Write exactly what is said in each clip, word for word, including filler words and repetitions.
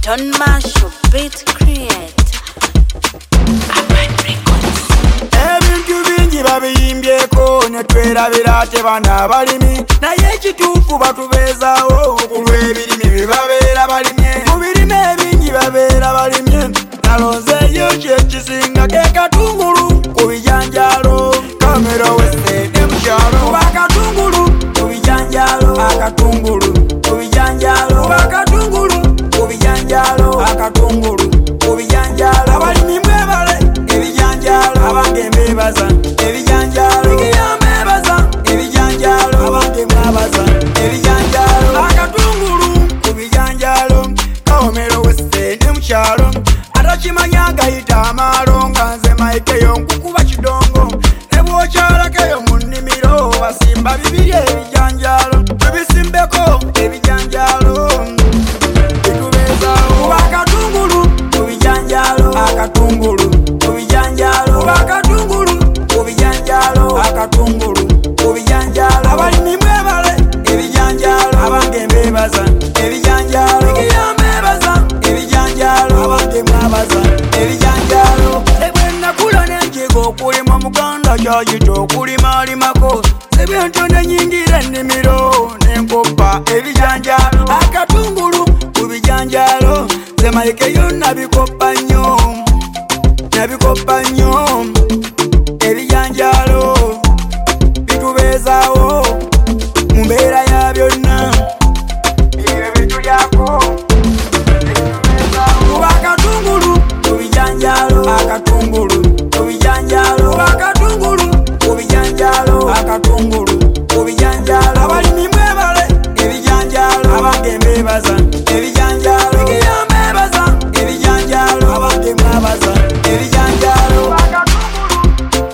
Don Marshall Beat Create Urban Records. Ebintu bingi babiyimbyeko ne twerabira ate bana balimi naye ekituufu batubeezaawo kulw'ebirime bye babeera balimye mu birime ebingi babeera balimye nalonzeeyo kyekisinga ke katungulu ku bijanjaalo kamera wesede mukyalo bakatungulu ku bijanjaalo akatungulu ku bijanjaalo bakatungulu ku bijanjaalo akatungulu ku bijanjaalo abalimi mwebale ebijanjaalo abange mbebaza ebijanjaalo ikiyambebaza ebijanjaalo abange mwabaza ebijanjaalo akatungulu ku bijanjaalo kawomero wesede mukyalo atakimanya gayita amaalo nga nze maikeyo nkukuba kidongo ne bwokyalakeyo mu nnimiro basimba bibiri ebijanjaalo tubisimbeko ebijanjaalo bitubeezaawo akatungulu ku bijanjaalo akatungulu ku bijanjaalo akatungulu ku bijanjaalo akatungulu ku bijanjaalo abalimi mwebale ebijanjaalo abange mbebaza ebijanjaalo ikiyambebaza ebijanjaalo abange mwabaza ebijanjaalo ebwenakula nenjiga okulima muganda kyayita okulimaalimako sebintu nenyingira ennimiro nenkoppa ebijanjaalo akatungulu ku bijanjaalo zemaikeyo nabikoppa nnyo nabikoppa nnyo ebijanjaalo bitubeezaawo mu mbeera ya byonna ebyo bitulyako kuba akatungulu ku bijanjaalo akatungulu ku bijanjaalo akatungulu ku bijanjaalo akatungulu ku bijanjaalo abalimi mwebale ebijanjaalo abange mbebaza ebijanjaalo ikiyambebaza ebijanjaalo abange mwabaza ebijanjaalo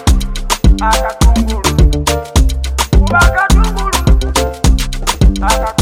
akatungulu akatungulu akatungulu akatungulu